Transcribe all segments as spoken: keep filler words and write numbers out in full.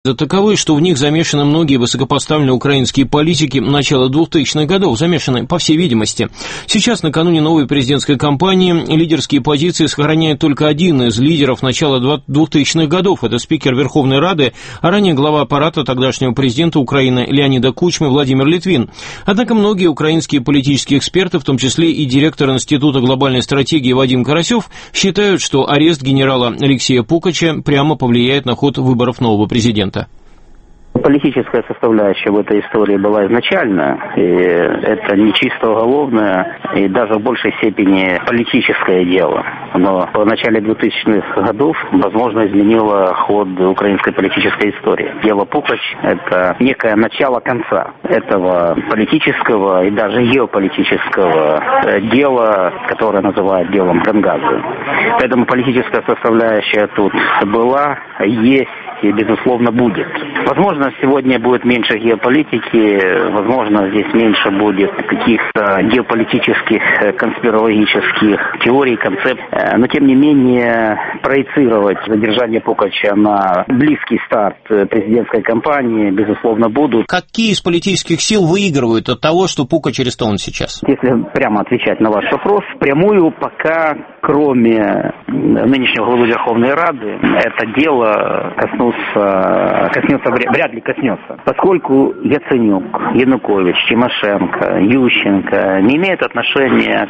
Таковы, что в них замешаны многие высокопоставленные украинские политики начала двухтысячных годов, замешаны по всей видимости. Сейчас, накануне новой президентской кампании, лидерские позиции сохраняет только один из лидеров начала двухтысячных годов. Это спикер Верховной Рады, а ранее глава аппарата тогдашнего президента Украины Леонида Кучмы Владимир Литвин. Однако многие украинские политические эксперты, в том числе и директор Института глобальной стратегии Вадим Карасев, считают, что арест генерала Алексея Пукача прямо повлияет на ход выборов нового президента. Политическая составляющая в этой истории была изначально, и это не чисто уголовное, и даже в большей степени политическое дело. Но в начале двухтысячных годов, возможно, изменило ход украинской политической истории. Дело Пукач – это некое начало конца этого политического и даже геополитического дела, которое называют делом Бенгазы. Поэтому политическая составляющая тут была, есть и, безусловно, будет. Возможно, сегодня будет меньше геополитики, возможно, здесь меньше будет каких-то геополитических, конспирологических теорий, концепций. Но, тем не менее, проецировать задержание Пукача на близкий старт президентской кампании, безусловно, будут. Какие из политических сил выигрывают от того, что Пукач арестован сейчас? Если прямо отвечать на ваш вопрос, впрямую пока, кроме нынешнего главы Верховной Рады, это дело коснуться, коснется, вряд ли коснется. Поскольку Яценюк, Янукович, Тимошенко, Ющенко не имеют отношения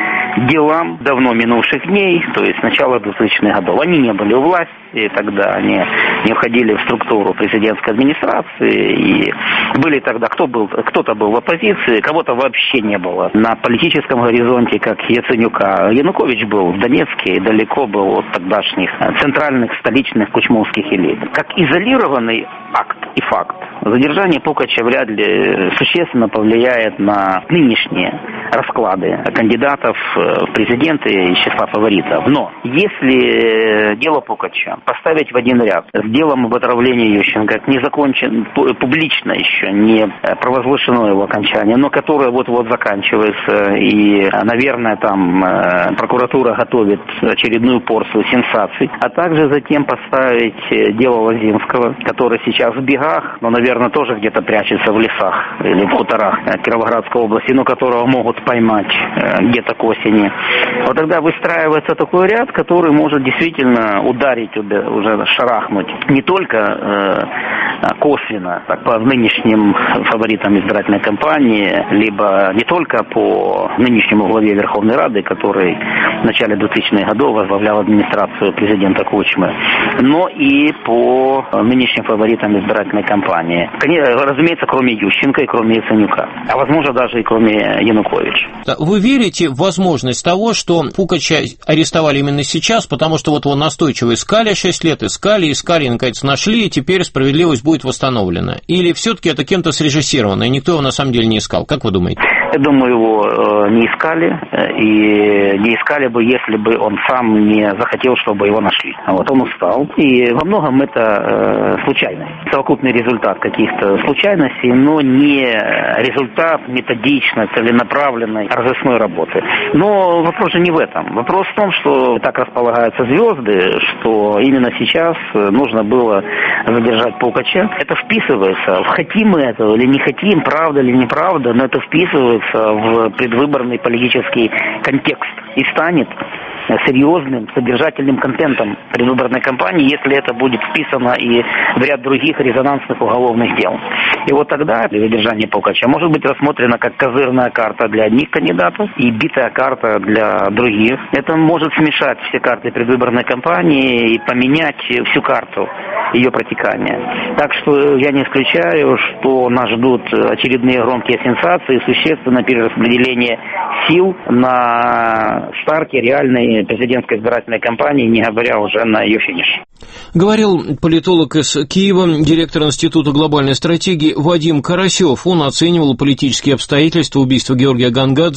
к делам давно минувших дней, то есть с начала двухтысячных годов. Они не были у власти, и тогда они не входили в структуру президентской администрации, и были тогда, кто был, кто-то был в оппозиции, кого-то вообще не было на политическом горизонте, как Яценюка. Янукович был в Донецке и далеко был от тогдашних центральных столичных кучмовских элит. Как изолированный акт и факт, задержание Пукача вряд ли существенно повлияет на нынешние расклады кандидатов в президенты из числа фаворитов. Но если дело Пукача поставить в один ряд с делом об отравлении Ющенко, не закончен, публично еще не провозглашено его окончание, но которое вот-вот заканчивается, и, наверное, там прокуратура готовит очередную порцию сенсаций, а также затем поставить дело Лозинского, который сейчас в бегах, но, наверное, тоже где-то прячется в лесах или в хуторах Кировоградской области, но которого могут поймать где-то к осени. Вот тогда выстраивается такой ряд, который может действительно ударить, уже шарахнуть не только э, косвенно, так, по нынешним фаворитам избирательной кампании, либо не только по нынешнему главе Верховной Рады, который в начале двухтысячных годов возглавлял администрацию президента Кучмы, но и по нынешним фаворитам избирательной кампании. Конечно, разумеется, кроме Ющенко и кроме Яценюка, а возможно даже и кроме Януковича. Вы верите в возможность того, что Пукача арестовали именно сейчас, потому что вот его настойчиво искали шесть лет, искали, искали, и наконец нашли, и теперь справедливость будет восстановлена? Или все-таки это кем-то срежиссировано, и никто его на самом деле не искал? Как вы думаете? Я думаю, его э, не искали, и не искали бы, если бы он сам не захотел, чтобы его нашли. Вот он устал, и во многом это э, случайность. Совокупный результат каких-то случайностей, но не результат методичной, целенаправленной разыскной работы. Но вопрос же не в этом. Вопрос в том, что так располагаются звезды, что именно сейчас нужно было задержать Пукача. Это вписывается, хотим мы этого или не хотим, правда или неправда, но это вписывается в предвыборный политический контекст и станет серьезным, содержательным контентом предвыборной кампании, если это будет вписано и в ряд других резонансных уголовных дел. И вот тогда задержание Пукача может быть рассмотрено как козырная карта для одних кандидатов и битая карта для других. Это может смешать все карты предвыборной кампании и поменять всю карту ее протекания. Так что я не исключаю, что нас ждут очередные громкие сенсации, существенное перераспределение сил на старте реальной президентской избирательной кампании, не говоря уже на ее финиш. Говорил политолог из Киева, директор Института глобальной стратегии Вадим Карасев. Он оценивал политические обстоятельства убийства Георгия Гонгадзе